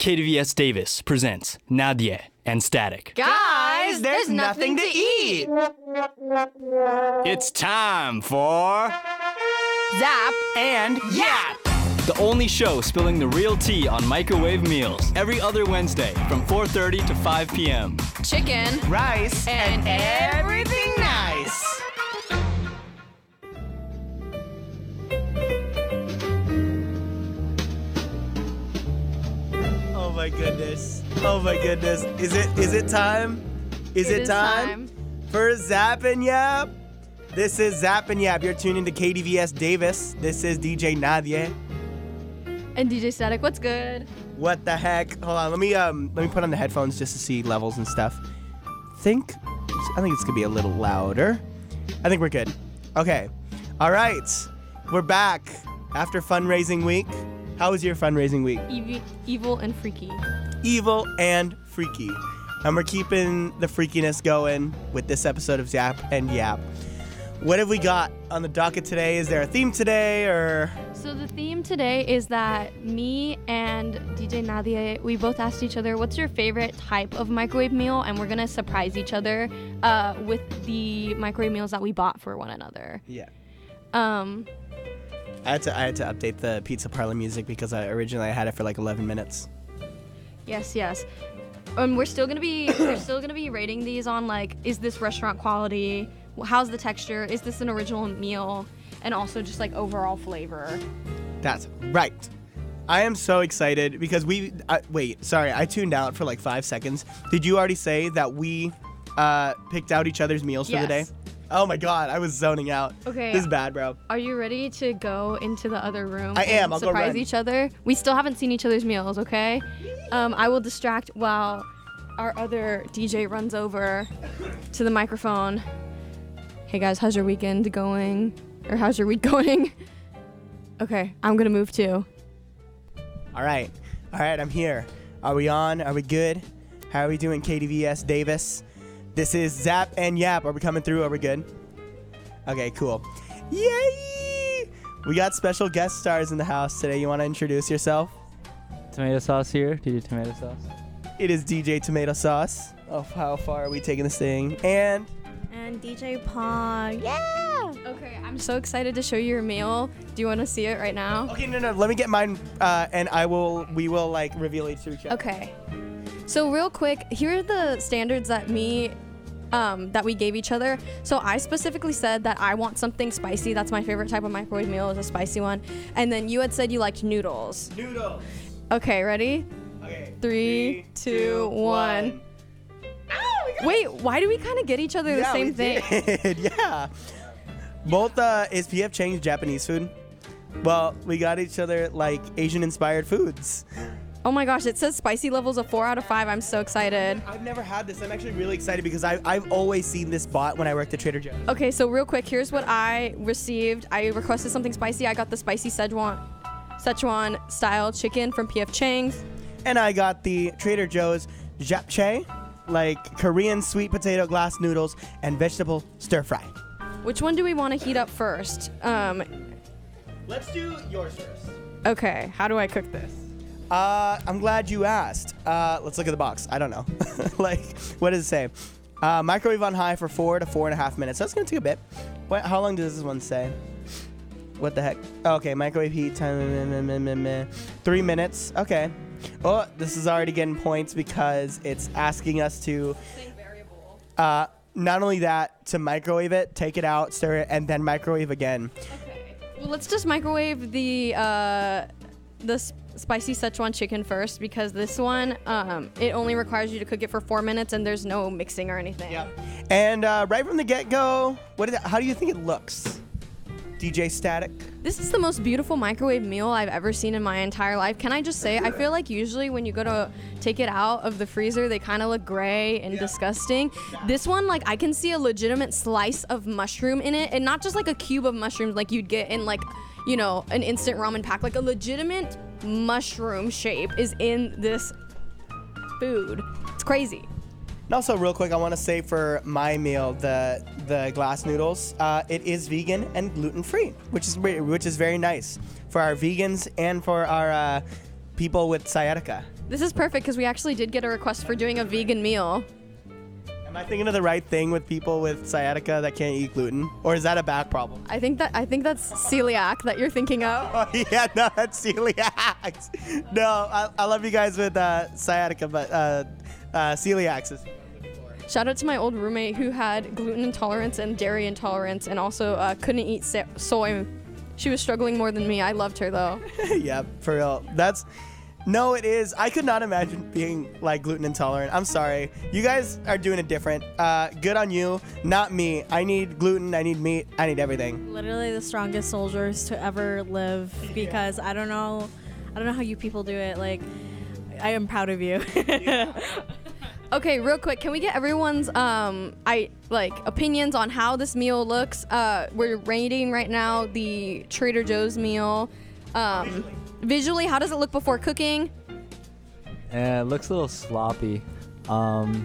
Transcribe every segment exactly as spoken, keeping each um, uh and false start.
K D V S Davis presents Nadia and Static. Guys, there's nothing to eat. It's time for Zap and Yap, the only show spilling the real tea on microwave meals. Every other Wednesday from four thirty to five p.m. Chicken, rice, and everything nice. Oh my goodness. Oh my goodness. Is it is it time? Is it, it is time, time for Zap and Yap? This is Zap and Yap. You're tuned into K D V S Davis. This is D J Nadia. and D J Static. What's good? What the heck? Hold on. Let me um let me put on the headphones just to see levels and stuff. Think I think it's gonna be a little louder. I think we're good. Okay. All right. We're back after fundraising week. How was your fundraising week? Ev- evil and freaky. Evil and freaky. And we're keeping the freakiness going with this episode of Zap and Yap. What have we got on the docket today? Is there a theme today or? So the theme today is that me and D J Nadia, we both asked each other, what's your favorite type of microwave meal? And we're going to surprise each other uh, with the microwave meals that we bought for one another. Yeah. Um, I had to I had to update the Pizza Parlor music because I originally I had it for like eleven minutes. yes, yes. And we're still going to be we're still going to be rating these on like, is this restaurant quality? How's the texture? Is this an original meal? And also just like overall flavor. That's right. I am so excited because we uh, wait. Sorry, I tuned out for like five seconds. Did you already say that we uh, picked out each other's meals for the day? Yes. Oh my God, I was zoning out. Okay. This is bad, bro. Are you ready to go into the other room? I am. And I'll go surprise run. each other. We still haven't seen each other's meals, okay? Um, I will distract while our other D J runs over to the microphone. Hey guys, how's your weekend going? Or how's your week going? Okay, I'm gonna move too. All right, all right. I'm here. Are we on? Are we good? How are we doing, K D V S Davis? This is Zap and Yap. Are we coming through? Are we good? Okay, cool. Yay! We got special guest stars in the house today. You want to introduce yourself? Tomato sauce here. D J Tomato Sauce. It is D J Tomato Sauce. Oh, how far are we taking this thing? And And D J Paw, yeah! Okay, I'm so excited to show you your meal. Do you want to see it right now? okay, no, no. Let me get mine, uh, and I will. We will like reveal each to each other. Okay. So real quick, here are the standards that me, um, that we gave each other. So I specifically said that I want something spicy. That's my favorite type of microwave meal is a spicy one. And then you had said you liked noodles. Noodles. Okay, ready? Okay. Three, two, one. Wait, why do we kind of get each other the Yeah, same we thing? did. Yeah. Both uh, is P F Chang's Japanese food. Well, we got each other like Asian-inspired foods. Oh my gosh, it says spicy levels of four out of five. I'm so excited. I've never had this. I'm actually really excited because I, I've always seen this bought when I worked at Trader Joe's. Okay, so real quick, here's what I received. I requested something spicy. I got the spicy Szechuan, Szechuan style chicken from P F Chang's. And I got the Trader Joe's japchae, like Korean sweet potato glass noodles and vegetable stir fry. Which one do we want to heat up first? Um, Let's do yours first. okay, how do I cook this? Uh, I'm glad you asked. Uh, let's look at the box. I don't know. Like, what does it say? Uh, microwave on high for four to four and a half minutes. That's gonna take a bit. What? How long does this one say? What the heck? Oh, okay, microwave heat time. Three minutes. Okay. Oh, this is already getting points because it's asking us to. Uh, not only that, to microwave it, take it out, stir it, and then microwave again. Okay. Well, let's just microwave the uh, the s- spicy Szechuan chicken first because this one, um, it only requires you to cook it for four minutes and there's no mixing or anything. Yeah. And uh, right from the get-go, what is it, how do you think it looks? D J Static? This is the most beautiful microwave meal I've ever seen in my entire life. Can I just say, I feel like usually when you go to take it out of the freezer, they kind of look gray and Yeah. disgusting. This one, like, I can see a legitimate slice of mushroom in it, and not just like a cube of mushrooms like you'd get in like, you know, an instant ramen pack. Like a legitimate mushroom shape is in this food. It's crazy. And also, real quick, I want to say for my meal, the the glass noodles, uh, it is vegan and gluten free, which is ve- which is very nice for our vegans and for our uh, people with sciatica. This is perfect because we actually did get a request for doing a vegan meal. Am I thinking of the right thing with people with sciatica that can't eat gluten? Or is that a back problem? I think that I think that's celiac that you're thinking of. Oh, yeah, no, that's celiac. No, I, I love you guys with uh, sciatica, but uh, uh, celiac is... Shout out to my old roommate who had gluten intolerance and dairy intolerance and also uh, couldn't eat so- soy. She was struggling more than me. I loved her though. Yeah, for real. That's... No, it is. I could not imagine being like gluten intolerant. I'm sorry. You guys are doing it different. Uh, good on you. Not me. I need gluten. I need meat. I need everything. Literally the strongest soldiers to ever live because I don't know, I don't know how you people do it. Like, I am proud of you. Okay, real quick, can we get everyone's um I like opinions on how this meal looks? Uh, we're rating right now the Trader Joe's meal. Um, visually, how does it look before cooking? Yeah, it looks a little sloppy. Um,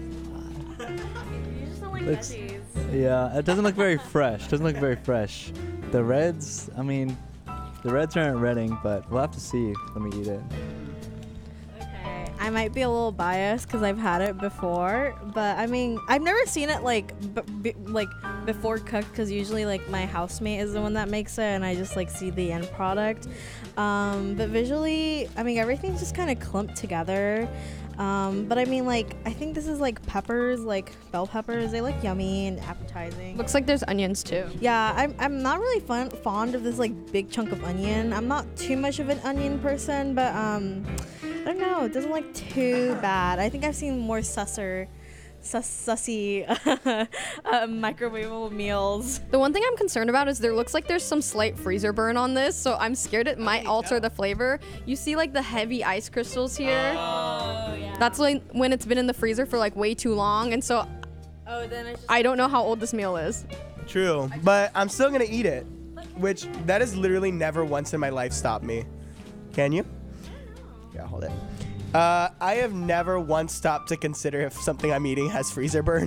You just don't like Looks- veggies. yeah, it doesn't look very fresh. Doesn't look very fresh. The reds, I mean, the reds aren't redding, but we'll have to see when we eat it. Okay, I might be a little biased because I've had it before, but I mean, I've never seen it like b- b- like before cooked because usually like my housemate is the one that makes it, and I just like see the end product. Um, but visually, I mean, everything's just kind of clumped together. Um, but I mean, like, I think this is like peppers, like bell peppers. They look yummy and appetizing. Looks like there's onions too. Yeah, I'm, I'm not really fun, fond of this like big chunk of onion. I'm not too much of an onion person, but um, I don't know. It doesn't look too bad. I think I've seen more susser, sus, sussy uh, microwavable meals. The one thing I'm concerned about is there looks like there's some slight freezer burn on this, so I'm scared it might alter the flavor. You see like the heavy ice crystals here? Oh yeah. That's like when it's been in the freezer for like way too long, and so Oh, then it's just I don't know how old this meal is. True, but I'm still gonna eat it, which that has literally never once in my life stopped me. Can you? Yeah, hold it. Uh, I have never once stopped to consider if something I'm eating has freezer burn.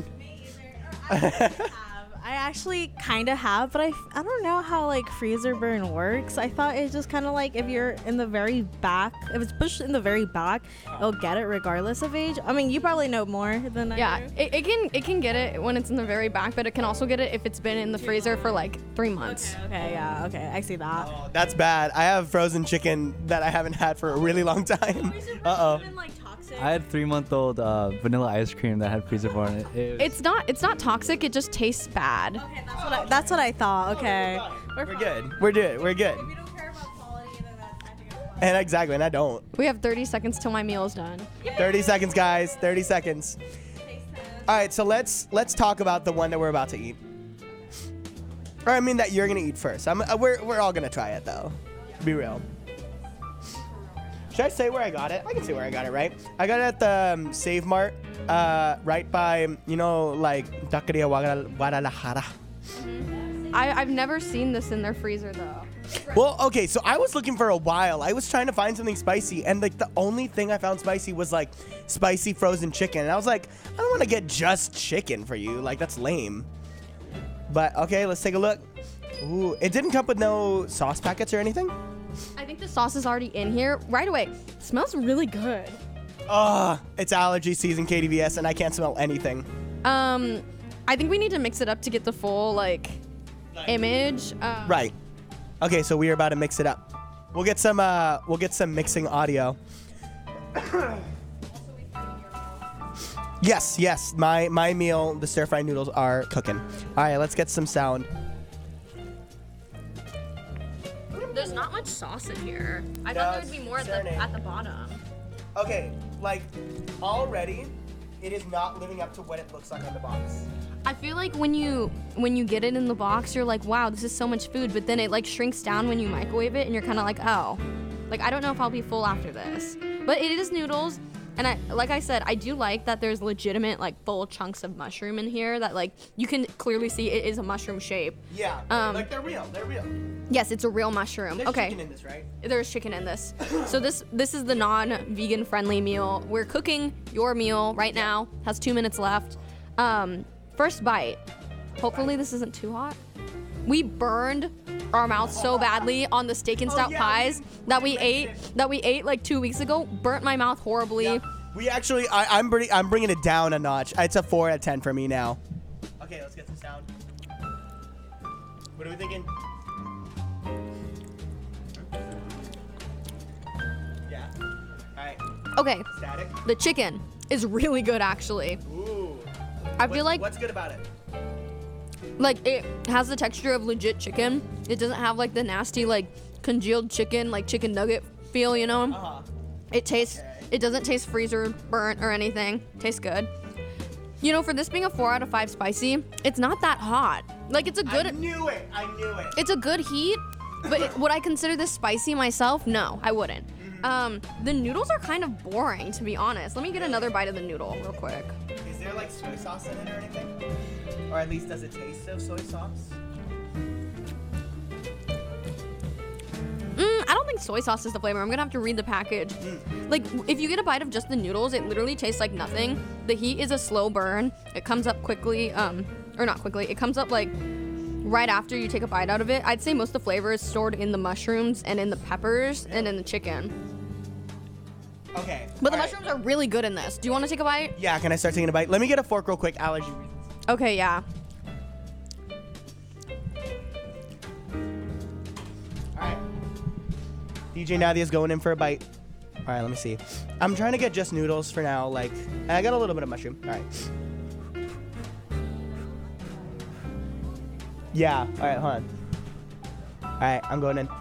I actually kind of have, but I, f- I don't know how like freezer burn works. I thought it's just kind of like if you're in the very back, if it's pushed in the very back, it'll get it regardless of age. I mean, you probably know more than I Yeah, do. it, it can it can get it when it's in the very back, but it can also get it if it's been in the freezer for like three months. Okay, yeah, okay, I see that. Oh, that's bad. I have frozen chicken that I haven't had for a really long time. Uh oh. Like toxic. I had three-month-old uh, vanilla ice cream that had freezer burn. It, it was- It's not it's not toxic. It just tastes bad. Okay, that's what I, that's what I thought. Okay, We're good. We're good. We're good. If you don't care about quality, then that's, I think it's fine. And exactly, and I don't. We have thirty seconds till my meal is done. thirty seconds, guys. thirty seconds. All right, so let's let's talk about the one that we're about to eat. Or I mean that you're gonna eat first. I'm, uh, we're we're all gonna try it though. Be real. Should I say where I got it? I can say where I got it, right? I got it at the um, Save Mart, uh, right by you know like Taqueria Guadal- Guadalajara. I, I've never seen this in their freezer though. Well, okay, so I was looking for a while. I was trying to find something spicy, and like the only thing I found spicy was like spicy frozen chicken. And I was like, I don't want to get just chicken for you. Like that's lame. But okay, let's take a look. Ooh, it didn't come with no sauce packets or anything. I think the sauce is already in here right away. It smells really good. Ah, it's allergy season, K D V S, and I can't smell anything. Um, I think we need to mix it up to get the full like image. Um, Right. Okay, so we are about to mix it up. We'll get some. Uh, we'll get some mixing audio. Yes, yes. My my meal, the stir fried noodles are cooking. All right, let's get some sound. There's not much sauce in here. I No, thought there would be more at the, serenade. at the bottom. Okay, like already, it is not living up to what it looks like on the box. I feel like when you when you get it in the box, you're like, wow, this is so much food. But then it like shrinks down when you microwave it, and you're kind of like, oh, like I don't know if I'll be full after this. But it is noodles, and I like I said, I do like that there's legitimate like full chunks of mushroom in here that like you can clearly see it is a mushroom shape. Yeah, Um, like they're real. They're real. Yes, it's a real mushroom. There's okay. chicken in this, right? There's chicken in this. So this this is the non-vegan friendly meal. We're cooking your meal right now. Has two minutes left. Um, first bite. Hopefully this isn't too hot. We burned our mouths so badly on the steak and stout Oh, yeah, pies we- that we we ate mentioned that we ate like two weeks ago. Burnt my mouth horribly. Yeah. We actually, I, I'm pretty, I'm bringing it down a notch. It's a four out of ten for me now. Okay, let's get some sound. What are we thinking? Yeah. All right. Okay, Static. the chicken is really good actually. Ooh. I What's- feel like What's good about it? like it has the texture of legit chicken. It doesn't have like the nasty like congealed chicken like chicken nugget feel, you know? Uh huh. It tastes Okay. it doesn't taste freezer burnt or anything. Tastes good. You know, for this being a four out of five spicy, it's not that hot. Like it's a I good knew it. I knew it. it's a good heat, but it, would I consider this spicy myself? No, I wouldn't. Um, the noodles are kind of boring, to be honest. Let me get another bite of the noodle real quick. Is there like soy sauce in it or anything? Or at least does it taste of soy sauce? Mm, I don't think soy sauce is the flavor. I'm gonna have to read the package. Like, if you get a bite of just the noodles, it literally tastes like nothing. The heat is a slow burn. It comes up quickly, um, or not quickly. It comes up like right after you take a bite out of it. I'd say most of the flavor is stored in the mushrooms and in the peppers and in the chicken. Okay. But the all right. mushrooms are really good in this. Do you want to take a bite? Yeah, can I start taking a bite? Let me get a fork real quick. Allergy reasons. Okay, yeah. All right. D J Nadia's going in for a bite. All right, let me see. I'm trying to get just noodles for now. Like, and I got a little bit of mushroom. All right. Yeah. All right, hold on. All right, I'm going in.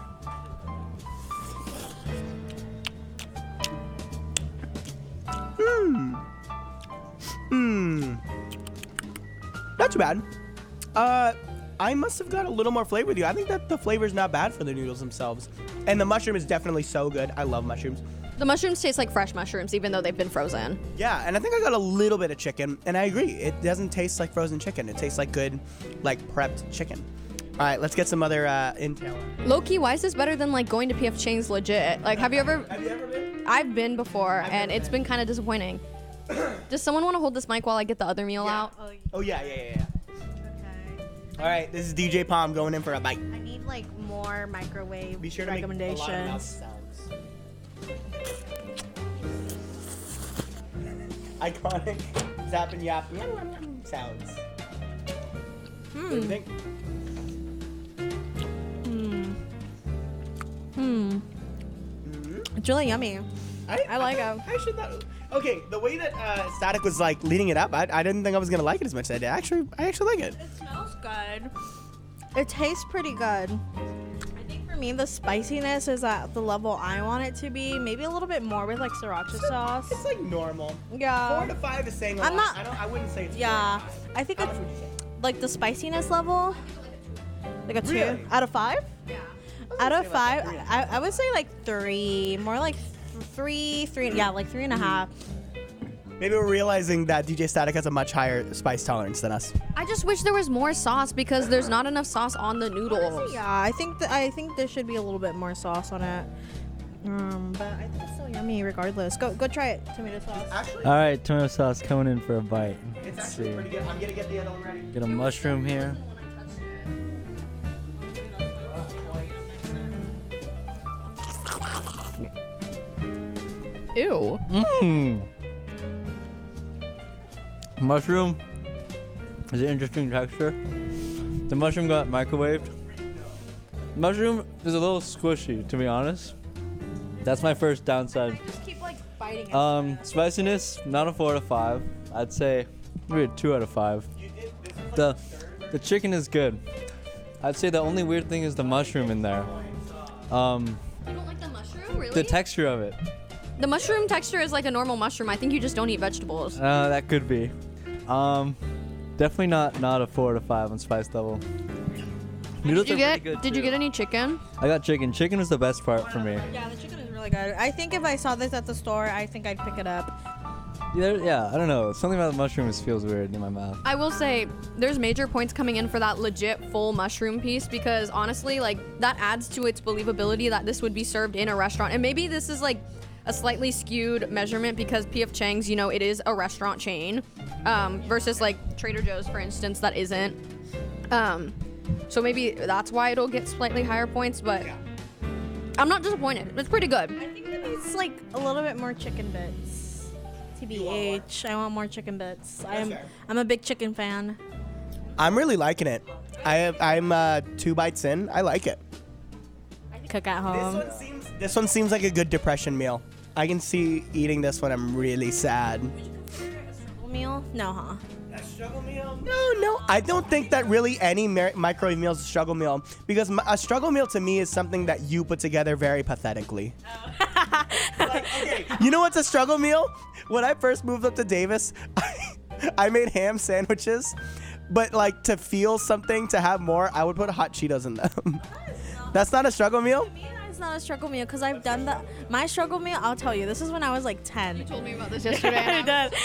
Hmm. Hmm. Not too bad. Uh, I must have got a little more flavor with you. I think that the flavor is not bad for the noodles themselves. And the mushroom is definitely so good. I love mushrooms. The mushrooms taste like fresh mushrooms, even though they've been frozen. Yeah, and I think I got a little bit of chicken, and I agree. It doesn't taste like frozen chicken. It tastes like good, like prepped chicken. All right, let's get some other uh, intel. Low-key, why is this better than like going to P F Chang's legit? Like, have you ever? Have you ever been? I've been before, I've and never it's been. been kind of disappointing. Does someone want to hold this mic while I get the other meal Yeah. out? Oh, Oh yeah, yeah, yeah, yeah. okay. All right, this is D J Palm going in for a bite. I need like more microwave Be sure to make a lot of mouth recommendations. sounds. Iconic zap and yap yum, yum, yum sounds. What do you think? Hmm. It's really yummy. I like I, it. I should not. Okay, the way that uh, Static was like leading it up, I, I didn't think I was gonna like it as much as I did. Actually, I actually like it. It smells good. It tastes pretty good. I think for me, the spiciness is at the level I want it to be. Maybe a little bit more with like sriracha sauce. It's like normal. Yeah. Four to five is saying a I'm lot. not- I don't. I wouldn't say it's. Yeah. four to five. I think How it's much would you say? like the spiciness level. Like a two Really? out of five. Yeah. Out of say like five, three and a I, I would say like three, more like th- three, three. Yeah, like three and a half. Maybe we're realizing that D J Static has a much higher spice tolerance than us. I just wish there was more sauce because there's not enough sauce on the noodles. Yeah, I think that I think there should be a little bit more sauce on it. Um, but I think it's still yummy regardless. Go go try it. Tomato sauce. Actually, All right, tomato sauce coming in for a bite. it's Let's actually see. pretty good. I'm gonna get the other one ready. Get a mushroom here. Ew. Mmm. Mushroom is an interesting texture. The mushroom got microwaved. Mushroom is a little squishy, to be honest. That's my first downside. Just keep like biting it. Um, spiciness, not a four out of five. I'd say maybe a two out of five. The the chicken is good. I'd say the only weird thing is the mushroom in there. Um, You don't like the mushroom, really? the texture of it. The mushroom texture is like a normal mushroom. I think you just don't eat vegetables. Uh, that could be. Um, definitely not not a four out of five on spice level. Noodles Did you are pretty get? good, Did you too. get any chicken? I got chicken. Chicken is the best part for me. Yeah, the chicken is really good. I think if I saw this at the store, I think I'd pick it up. Yeah, yeah, I don't know. Something about the mushrooms feels weird in my mouth. I will say there's major points coming in for that legit full mushroom piece because honestly, like that adds to its believability that this would be served in a restaurant. And maybe this is like a slightly skewed measurement because P F Chang's, you know, it is a restaurant chain um, versus like Trader Joe's, for instance, that isn't. Um, So maybe that's why it'll get slightly higher points, but I'm not disappointed. It's pretty good. I think it needs like a little bit more chicken bits. T B H, I want more chicken bits. I am fair. I'm a big chicken fan. I'm really liking it. I have, I'm uh, two bites in. I like it. Cook at This home. one seems this one seems like a good depression meal. I can see eating this when I'm really sad. Meal? No, huh? A struggle meal? No, no. I don't think that really any mer- microwave meal is a struggle meal because m- a struggle meal to me is something that you put together very pathetically. Like, okay, you know what's a struggle meal? When I first moved up to Davis, I, I made ham sandwiches, but like to feel something, to have more, I would put hot Cheetos in them. That's not a struggle meal? Me, it's not a struggle meal because I've done that. My struggle meal, I'll tell you, this is when I was like ten. You told me about this yesterday. I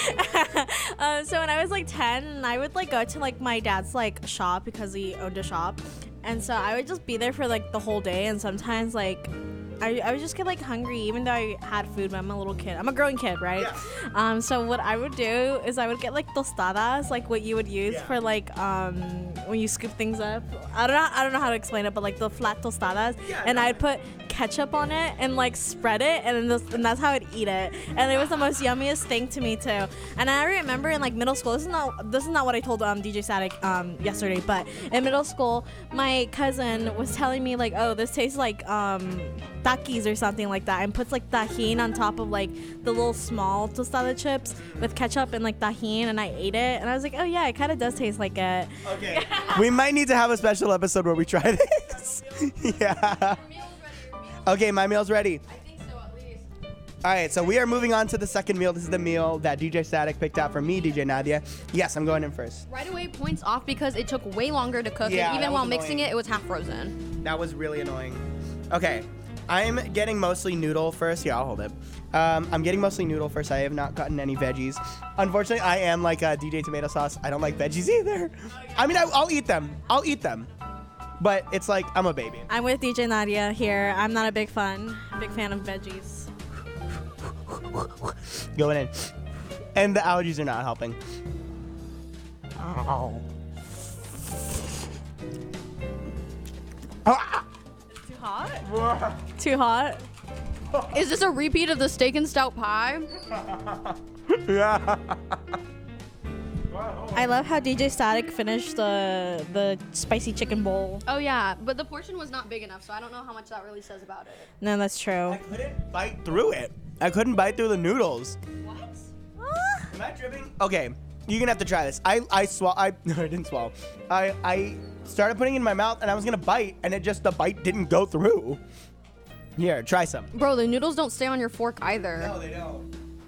did. uh, so when I was like ten, I would like go to like my dad's like shop because he owned a shop, and so I would just be there for like the whole day. And sometimes like I, I would just get like hungry even though I had food. But I'm a little kid. I'm a growing kid, right? Yeah. Um. So what I would do is I would get like tostadas, like what you would use Yeah. for like um when you scoop things up. I don't know. I don't know how to explain it, but like the flat tostadas, Yeah, and no. I'd put ketchup on it and like spread it, and then this, and that's how I'd eat it. And it was the most yummiest thing to me too. And I remember in like middle school, this is not this is not what I told um D J Static um yesterday, but in middle school, my cousin was telling me like, oh, this tastes like um Takis or something like that, and puts like tajin on top of like the little small tostada chips with ketchup and like tajin, and I ate it, and I was like, oh yeah, it kind of does taste like it. Okay. We might need to have a special episode where we try this. Yeah. Okay, my meal's ready. I think so, at least. All right, so we are moving on to the second meal. This is the meal that D J Static picked out for me, D J Nadia. Yes, I'm going in first. Right away, points off because it took way longer to cook, Yeah, and that even was while mixing annoying. it, it was half frozen. That was really annoying. Okay, I'm getting mostly noodle first. Yeah, I'll hold it. Um, I'm getting mostly noodle first. I have not gotten any veggies. Unfortunately, I am like uh, D J Tomato Sauce. I don't like veggies either. I mean, I, I'll eat them. I'll eat them. But it's like, I'm a baby. I'm with D J Nadia here. I'm not a big fan, big fan of veggies. Going in. And the allergies are not helping. Ow. Ah. Too hot? Too hot? Is this a repeat of the steak and stout pie? Yeah. I love how D J Static finished the the spicy chicken bowl. Oh yeah, but the portion was not big enough, so I don't know how much that really says about it. No, that's true. I couldn't bite through it. I couldn't bite through the noodles. What? Am I tripping? Okay, you're gonna have to try this. I I swallow. I no, I didn't swallow. I I started putting it in my mouth and I was gonna bite, and it just the bite didn't go through. Here, try some. Bro, the noodles don't stay on your fork either. they don't.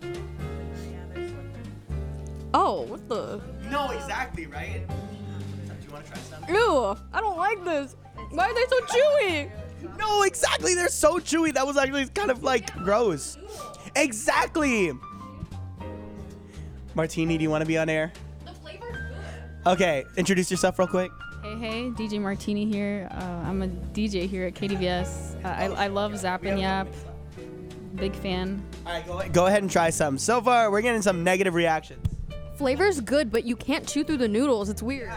Oh, what the? No, exactly right. Do you want to try some? Ew, I don't like this. Why are they so chewy? No, exactly. They're so chewy. That was actually kind of like gross. Exactly. Martini, do you want to be on air? The flavor's good. Okay, introduce yourself real quick. Hey, hey, D J Martini here. Uh, I'm a D J here at K D V S. Uh, I, I love Zap and Yap. Big fan. All right, go, go ahead and try some. So far, we're getting some negative reactions. Flavor's good, but you can't chew through the noodles. It's weird.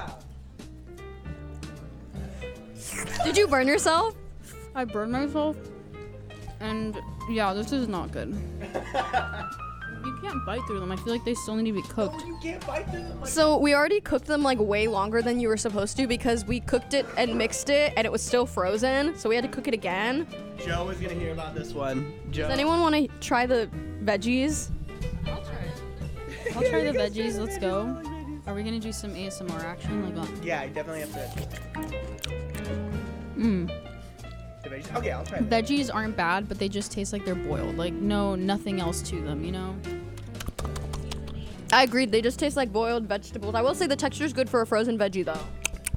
Did you burn yourself? I burned myself, and yeah, this is not good. You can't bite through them. I feel like they still need to be cooked. You can't bite through them. So we already cooked them like way longer than you were supposed to because we cooked it and mixed it and it was still frozen. So we had to cook it again. Joe is gonna hear about this one. Joe. Does anyone want to try the veggies? I'll try the veggies. Let's go. Are we gonna do some A S M R action? Like, on? Yeah, I definitely have to. Mmm. The veggies- Okay, I'll try. it. Veggies aren't bad, but they just taste like they're boiled. Like, no, nothing else to them. You know. I agreed. They just taste like boiled vegetables. I will say the texture's good for a frozen veggie though.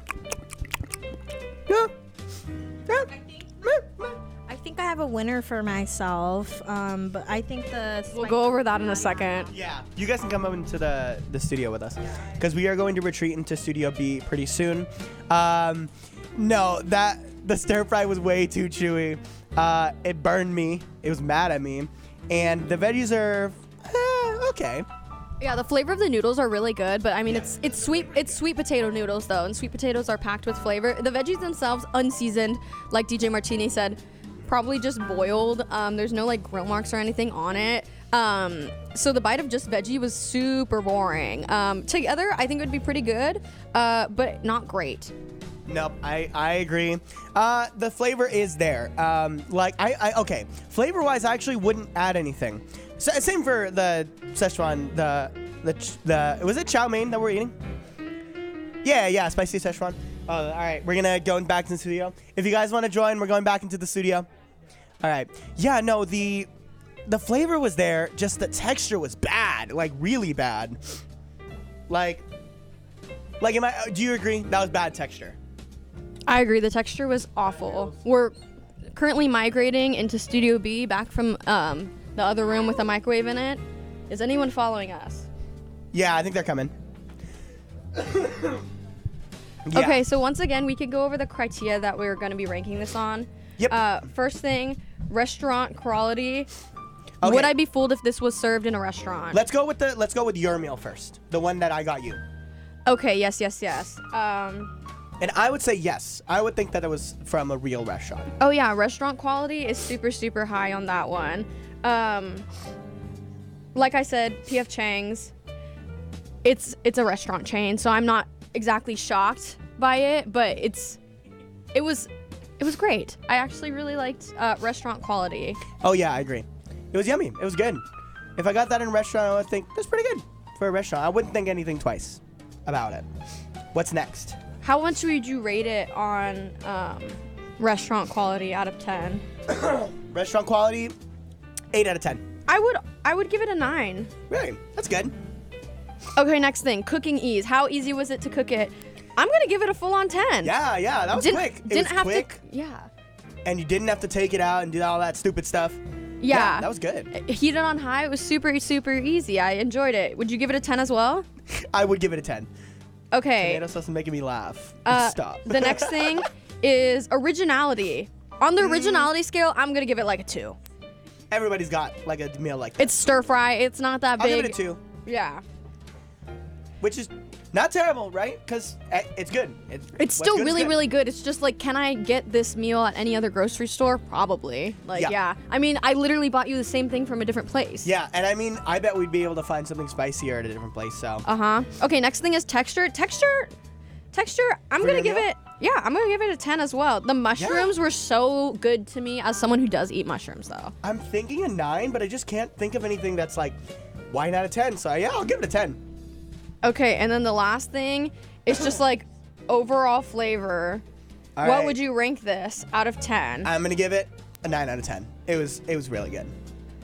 Yeah. Yeah. I think I have a winner for myself, um, but I think the We'll go over that in a second. Yeah, you guys can come up into the, the studio with us because we are going to retreat into Studio B pretty soon. Um, no, that the stir fry was way too chewy. Uh, it burned me. It was mad at me, and the veggies are eh, okay. Yeah, the flavor of the noodles are really good, but I mean it's it's sweet it's sweet potato noodles though, and sweet potatoes are packed with flavor. The veggies themselves unseasoned, like D J Martini said, probably just boiled. Um, there's no like grill marks or anything on it. Um, so the bite of just veggie was super boring. Um, together, I think it would be pretty good, uh, but not great. Nope, I, I agree. Uh, the flavor is there. Um, like, I, I okay, flavor-wise, I actually wouldn't add anything. So, same for the Szechuan, the, the, ch- the, was it chow mein that we're eating? Yeah, yeah, spicy Szechuan. Oh, all right, we're gonna go back to the studio. If you guys want to join, we're going back into the studio. All right. Yeah, no, the, the flavor was there, just the texture was bad, like really bad. Like, like, am I, do you agree? That was bad texture. I agree. The texture was awful. We're currently migrating into Studio B, back from um, the other room with a microwave in it. Is anyone following us? Yeah, I think they're coming. Yeah. Okay, so once again, we could go over the criteria that we're going to be ranking this on. Yep. Uh, first thing, restaurant quality. Okay. Would I be fooled if this was served in a restaurant? Let's go with the let's go with your meal first. The one that I got you. Okay, yes, yes, yes. Um, And I would say yes. I would think that it was from a real restaurant. oh yeah, restaurant quality is super, super high on that one. Um, like I said, P F Chang's, it's it's a restaurant chain, so I'm not exactly shocked by it, but it's it was it was great. I actually really liked uh, restaurant quality. Oh yeah, I agree. It was yummy. It was good. If I got that in a restaurant, I would think that's pretty good for a restaurant. I wouldn't think anything twice about it. What's next? How much would you rate it on um, restaurant quality out of ten? Restaurant quality, eight out of ten. I would I would give it a nine. Really? That's good. Okay, next thing, cooking ease. How easy was it to cook it? I'm gonna give it a full on ten. Yeah, yeah, that was didn't, quick. It Didn't was have quick, to. Yeah. and you didn't have to take it out and do all that stupid stuff. Yeah. that was good. Heated on high. It was super super easy. I enjoyed it. Would you give it a ten as well? I would give it a ten. Okay. Tomato sauce is making me laugh. Uh, Stop. The next thing is originality. On the originality scale, I'm gonna give it like a two. Everybody's got like a meal like that. It's stir fry. It's not that I'll big. give it a two, Yeah. which is not terrible, right? Because it's good. It's, It's what's still good is really, good. really good. It's just like, can I get this meal at any other grocery store? Probably. Like, Yeah. yeah. I mean, I literally bought you the same thing from a different place. Yeah, and I mean, I bet we'd be able to find something spicier at a different place. So Uh huh. Okay, next thing is texture. Texture. Texture. I'm For gonna your give meal? it. Yeah, I'm gonna give it a ten as well. The mushrooms were so good to me as someone who does eat mushrooms, though. I'm thinking a nine, but I just can't think of anything that's like, why not a ten? So yeah, I'll give it a ten. Okay, and then the last thing is just like overall flavor. All what right. would you rank this out of ten? I'm gonna give it a nine out of ten. It was it was really good.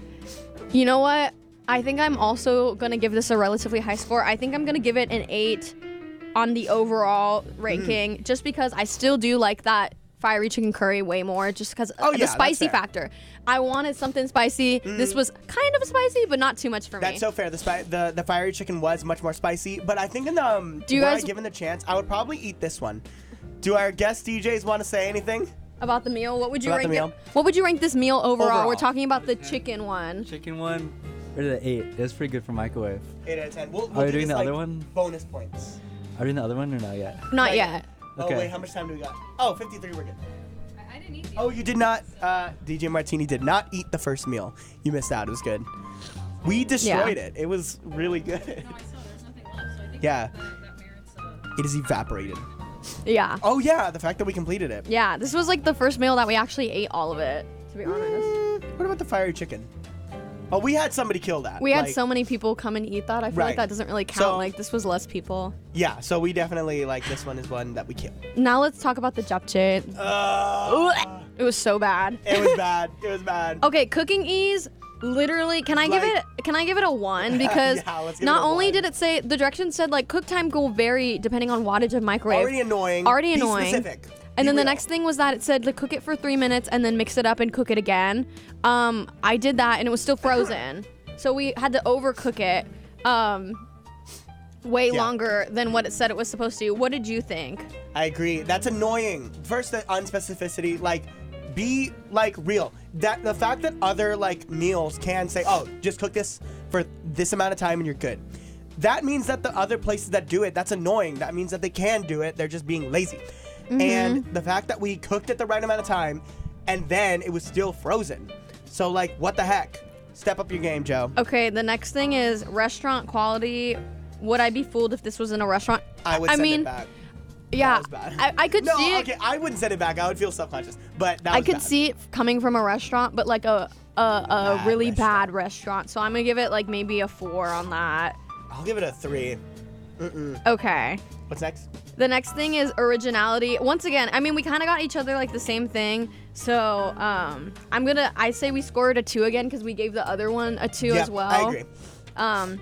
You know what? I think I'm also gonna give this a relatively high score. I think I'm gonna give it an eight on the overall ranking, Mm. just because I still do like that fiery chicken curry way more, just because Oh, of yeah, the that's spicy fair. factor. I wanted something spicy. This was kind of spicy, but not too much for That's me. so fair. The, spi- the the fiery chicken was much more spicy, but I think in the um, Do you were guys- I given the chance, I would probably eat this one. Do our guest D Js want to say anything? About the meal, what would you About the rank meal? it? What would you rank this meal overall? Overall. We're talking about the chicken one. Chicken one, or the eight. It was pretty good for microwave. Eight out of ten. We'll, Are we'll we do doing this, the other like, one? Bonus points. Are we doing the other one or not yet? Not Not yet. Oh Okay. wait, how much time do we got? Oh, fifty-three. We're good. I, I didn't eat Oh, you did not. Uh, D J Martini did not eat the first meal. You missed out. It was good. We destroyed it. It was really good. No, I saw there's nothing left, so I think Yeah. that, that merits uh, It is evaporated. Yeah. Oh yeah, the fact that we completed it. Yeah, this was like the first meal that we actually ate all of it, to be honest. Mm, what about the fiery chicken? Oh, we had somebody kill that. We had like- so many people come and eat that. I feel Right. like that doesn't really count. So- like this was less people. Yeah, so we definitely like this one is one that we killed. Now let's talk about the japchae. Uh, It was so bad. it was bad. It was bad. Okay, cooking ease. Literally, can I give Like- it? Can I give it a one? Because Yeah, let's give not it a only one. did it say the directions said like cook time will vary depending on wattage of microwave. Already annoying. Already Be annoying. specific. And Be then the real. next thing was that it said to cook it for three minutes and then mix it up and cook it again. Um, I did that and it was still frozen, so we had to overcook it. Um, way Yeah. longer than what it said it was supposed to. What did you think? I agree. That's annoying. First, the unspecificity. Like, be like real. That the fact that other like meals can say, "Oh, just cook this for this amount of time and you're good." that means that the other places that do it, that's annoying. That means that they can do it. They're just being lazy. Mm-hmm. And the fact that we cooked it the right amount of time and then it was still frozen. So, like, what the heck? Step up your game, Joe. Okay, the next thing is restaurant quality. Would I be fooled if this was in a restaurant? I would I send mean, it back. yeah, That was bad. I, I could No, see it. okay, I wouldn't send it back. I would feel self-conscious. But that I was could bad. see it coming from a restaurant, but like a a, a Bad really restaurant. bad restaurant. So I'm gonna give it like maybe a four on that. I'll give it a three. Mm-mm. Okay. What's next? The next thing is originality. Once again, I mean, we kind of got each other like the same thing. So um, I'm gonna, I say we scored a two again because we gave the other one a two Yep, as well. I agree. Um,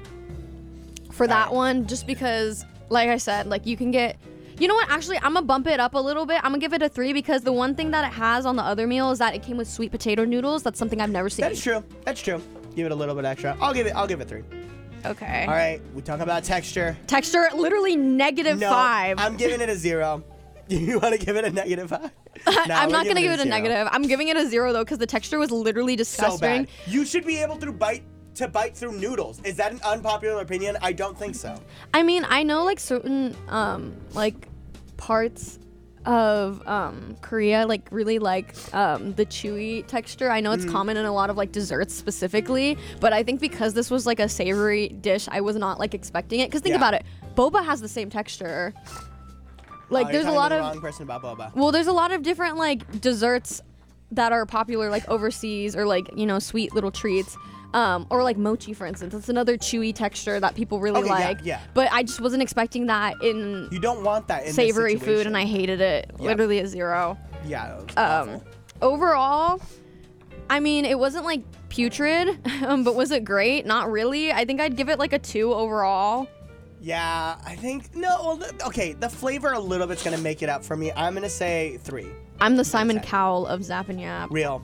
for that Alright. one, just because, like I said, like you can get. You know what? Actually, I'm gonna bump it up a little bit. I'm gonna give it a three because the one thing that it has on the other meal is that it came with sweet potato noodles. That's something I've never seen. That is true. That's true. Give it a little bit extra. I'll give it. I'll give it three. Okay. All right. We talk about texture. Texture, literally negative No, five. I'm giving it a zero. You want to give it a negative five? No, I'm we're not gonna giving give it a zero. negative. I'm giving it a zero though because the texture was literally So disgusting. bad. You should be able to bite to bite through noodles. Is that an unpopular opinion? I don't think so. I mean, I know like certain um like parts of um Korea like really like um the chewy texture. I know it's Mm. common in a lot of like desserts specifically, but I think because this was like a savory dish, I was not like expecting it. Cause think Yeah. about it, boba has the same texture. Like Oh, you're there's a talking lot to the of wrong person about boba. well, there's a lot of different like desserts that are popular like overseas or like you know sweet little treats. Um, or like mochi, for instance. It's another chewy texture that people really Okay, yeah, like. yeah. But I just wasn't expecting that in You don't want that in this savory food, situation. and I hated it. Yeah. Literally a zero. Yeah. it was Um, awful. overall, I mean, it wasn't like putrid, um, but was it great? Not really. I think I'd give it like a two overall. Yeah, I think no. Well, th- okay, the flavor a little bit's gonna make it up for me. I'm gonna say three. I'm the Simon Okay. Cowell of Zap and Yap. Real.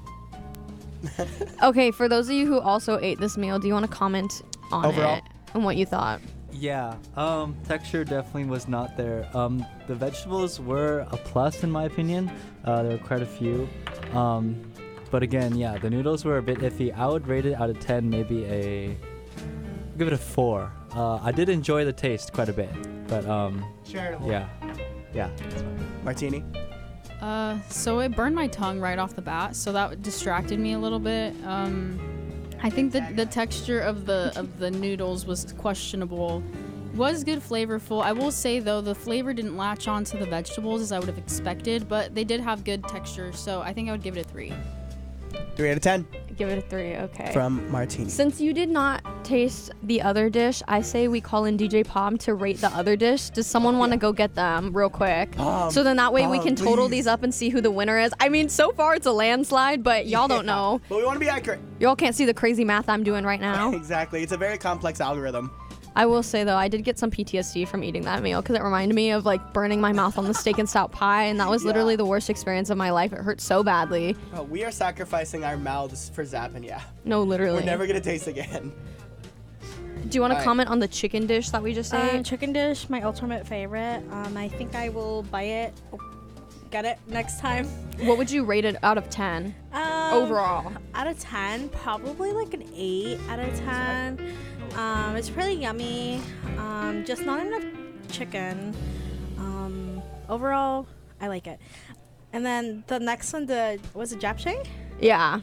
Okay, for those of you who also ate this meal, do you want to comment on Overall? it and what you thought? Yeah, um, texture definitely was not there. Um, the vegetables were a plus in my opinion. Uh, there were quite a few. Um, but again, yeah, the noodles were a bit iffy. I would rate it out of ten, maybe a, give it a four. Uh, I did enjoy the taste quite a bit, but um, Charitable. yeah, yeah. Martini. Uh, so it burned my tongue right off the bat, so that distracted me a little bit. Um, I think the the texture of the of the noodles was questionable. Was good, flavorful. I will say though, the flavor didn't latch on to the vegetables as I would have expected, but they did have good texture, so I think I would give it a three. Three out of ten Give it a three. Okay. from Martini. Since you did not taste the other dish, I say we call in D J Palm to rate the other dish. Does someone want to go get them real quick? Palm, so then that way we Palm, can total please. these up and see who the winner is. I mean, so far it's a landslide, but y'all don't Yeah, know. But we want to be accurate. Y'all can't see the crazy math I'm doing right now. Exactly. It's a very complex algorithm. I will say though, I did get some P T S D from eating that meal because it reminded me of like burning my mouth on the steak and stout pie, and that was Yeah. literally the worst experience of my life. It hurt so badly. Oh, we are sacrificing our mouths for Zap and yeah. No, literally. We're never gonna taste again. Do you want to Alright. comment on the chicken dish that we just Uh, ate? chicken dish, my ultimate favorite. Um, I think I will buy it. oh, Get it next time. What would you rate it out of ten Um, overall? Out of ten, probably like an eight out of ten. Um, it's pretty yummy. Um, just not enough chicken. Um, overall, I like it. And then the next one, the was it japchae? Yeah.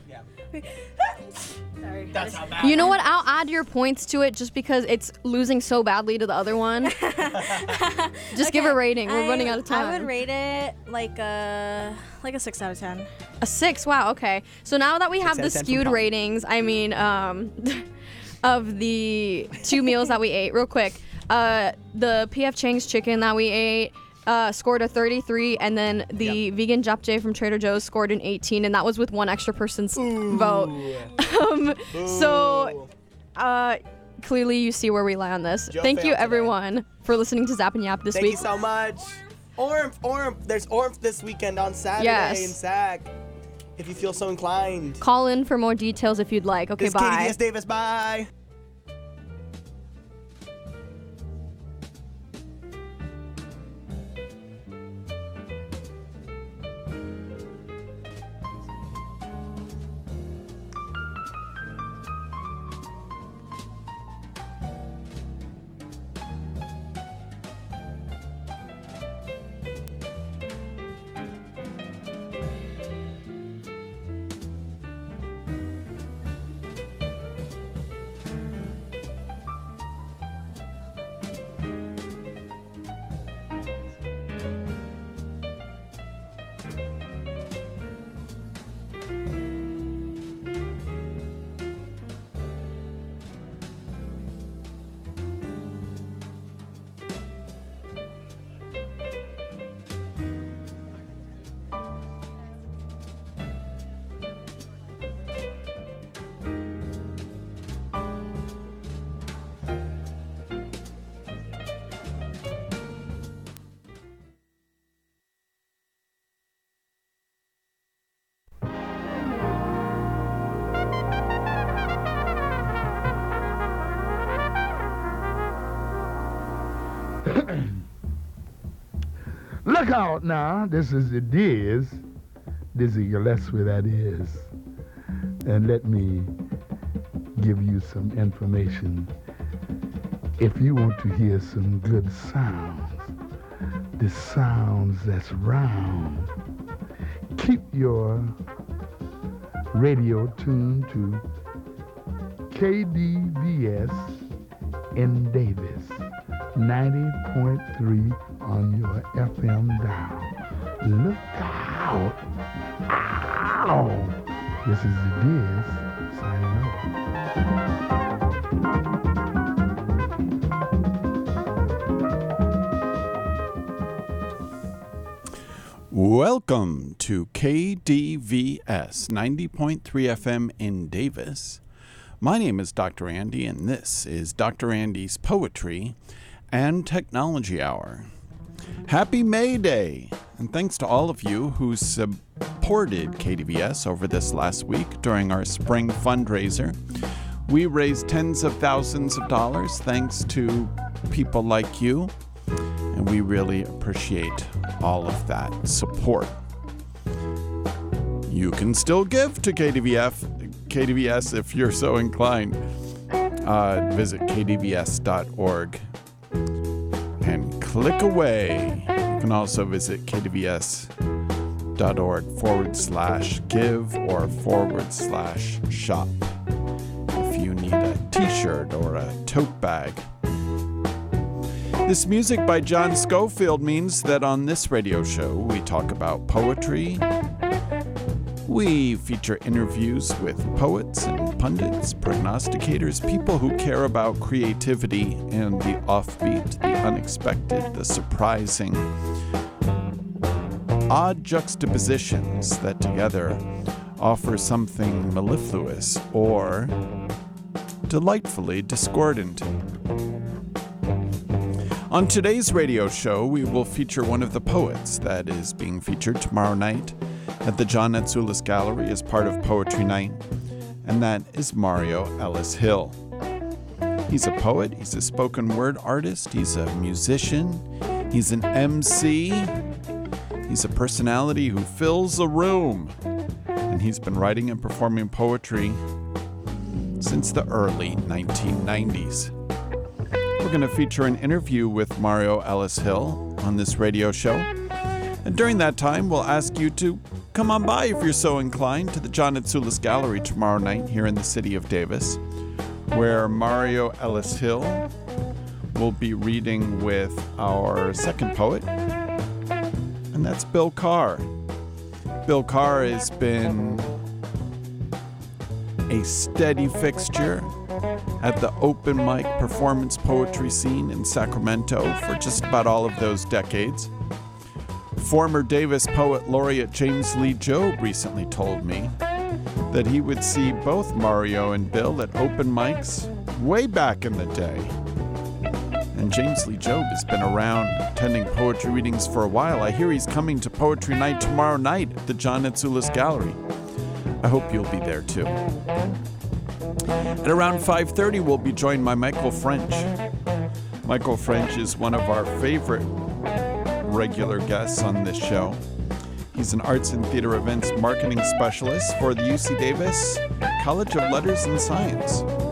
Sorry. That's not bad. You know what? I'll add your points to it just because it's losing so badly to the other one. Just give a Okay, rating. We're I- running out of time. I would rate it like a like a six out of ten. A six. Wow. Okay. So now that we have out the of ten from skewed Palm. ratings, I mean, um, of the two meals that we ate, real quick, uh, the P F Chang's chicken that we ate. Uh, scored a thirty-three, and then the vegan japchae from Trader Joe's scored an eighteen, and that was with one extra person's vote. Um, so, uh, clearly you see where we lie on this. Joe Thank you, failed today. everyone, for listening to Zap and Yap this Thank week. you so much. Ormph, Ormph. There's Ormph this weekend on Saturday Yes. in Sac. If you feel so inclined. Call in for more details if you'd like. Okay, This is Katie bye. D S Davis. Bye. Look out now. This is the Diz. Dizzy Gillespie, that is. And let me give you some information. If you want to hear some good sounds, the sounds that's round, keep your radio tuned to K D V S in Davis, ninety point three on your F M dial. Look out! Ow! This is the Diz signing off. Welcome to K D V S ninety point three F M in Davis. My name is Doctor Andy, and this is Doctor Andy's Poetry and Technology Hour. Happy May Day, and thanks to all of you who supported K D V S over this last week during our spring fundraiser. We raised tens of thousands of dollars thanks to people like you, and we really appreciate all of that support. You can still give to K D V F, K D V S if you're so inclined. Uh, visit k d v s dot org and click away. You can also visit k d v s dot org forward slash give or forward slash shop if you need a t-shirt or a tote bag. This music by John Schofield means that on this radio show we talk about poetry. We feature interviews with poets and pundits, prognosticators, people who care about creativity and the offbeat, the unexpected, the surprising, odd juxtapositions that together offer something mellifluous or delightfully discordant. On today's radio show, we will feature one of the poets that is being featured tomorrow night at the John Natsoulis Gallery as part of Poetry Night, and that is Mario Ellis Hill. He's a poet, he's a spoken word artist, he's a musician, he's an M C, he's a personality who fills a room, and he's been writing and performing poetry since the early nineteen nineties. We're going to feature an interview with Mario Ellis Hill on this radio show. And during that time, we'll ask you to come on by, if you're so inclined, to the John Natsoulis Gallery tomorrow night here in the city of Davis, where Mario Ellis Hill will be reading with our second poet, and that's Bill Carr. Bill Carr has been a steady fixture at the open mic performance poetry scene in Sacramento for just about all of those decades. Former Davis Poet Laureate James Lee Jobe recently told me that he would see both Mario and Bill at open mics way back in the day. And James Lee Jobe has been around attending poetry readings for a while. I hear he's coming to Poetry Night tomorrow night at the John Natsoulis Gallery. I hope you'll be there too. At around five thirty, we'll be joined by Michael French. Michael French is one of our favorite regular guests on this show. He's an arts and theater events marketing specialist for the U C Davis College of Letters and Science.